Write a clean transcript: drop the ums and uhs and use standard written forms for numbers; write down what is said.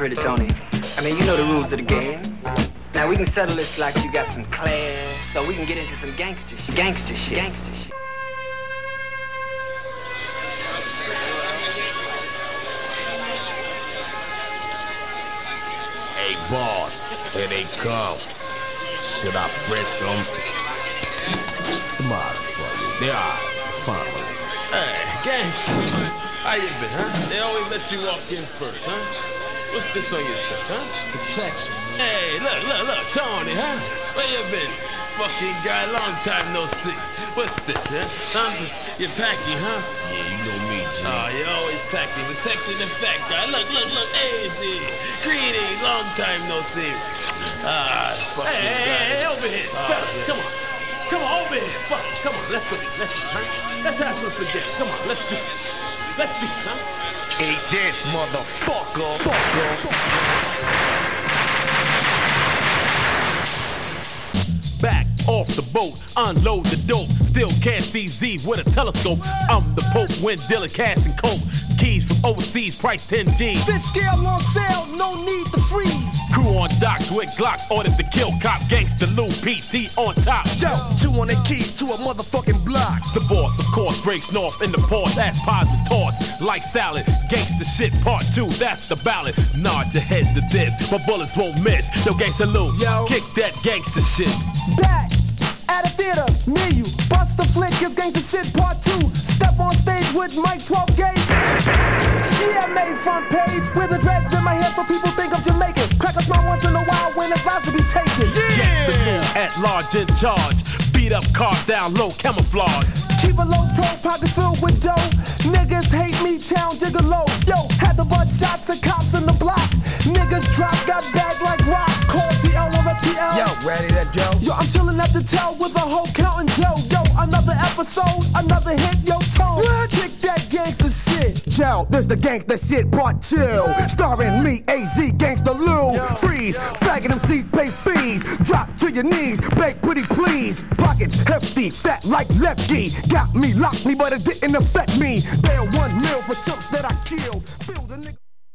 Pretty Tony. I mean, you know the rules of the game. Now we can settle this like you got some class, so we can get into some gangster shit. Gangster shit. Gangster shit. Hey, boss, here they come. Should I frisk them? What's the matter for you? They are fine. Hey, gangster. How you been, huh? They always let you walk in first, huh? What's this on your chest, huh? Protection. Hey, look, Tony, huh? Where you been? Fucking guy, long time no see. What's this, huh? You're packing, huh? Yeah, you know me, G. Oh, you're always packing, protecting the fat guy. Look, hey, see. Greetings, long time no see. Fucking Hey, over here. Fellas, yes. Come on, over here. Fuck, come on, let's go eat, huh? Let's have some spaghetti. Come on, let's feast. Let's feast, huh? Eat this, motherfucker. Back off the boat, unload the dope. Still can't see Z with a telescope. I'm the Pope when dealing cash and coke. Keys from overseas, price 10 G's. Fish scale on sale, no need to freeze. Crew on docks with Glocks, ordered to kill cop. Gangsta Lou PT on top. Yo, 200 keys to a motherfucking block. The boss, of course, breaks north in the pause. Ass pies was tossed like salad. Gangsta shit part 2, that's the ballad. Nod your head to this, my bullets won't miss. Yo, Gangsta Lou, Yo. kick that gangsta shit. Back at a theater near you. Bust the flick is gangsta shit part 2. Step on stage with Mike 12 gauge. Yeah, I made front page with the dreads in my hair so people think I'm Jamaican. Crack a smile once in a while when it's about to be taken. Gangsta Lou at large in charge. Beat up, carved down low, camouflage. Keep a low pro, pockets filled with dough. Niggas hate me, town gigolo. Yo, had to bust shots at cops in the block. Niggas drop, got bagged like rock. Call TL or a TL. Yo, ready to go? Yo, I'm chillin' at the tail with a whole counting Joe. Yo, another episode, another hit, yo, tone. Kick that gangsta shit. Yo, this the gangsta shit part 2. Starring me, AZ, Gangsta Lou. Freeze, faggot MCs pay fees. Drop to your knees, beg pretty please. Pockets hefty, fat like lefty. Got me, locked me, but it didn't affect me. Bail 1 mil for chumps that I killed. Feel the nigga.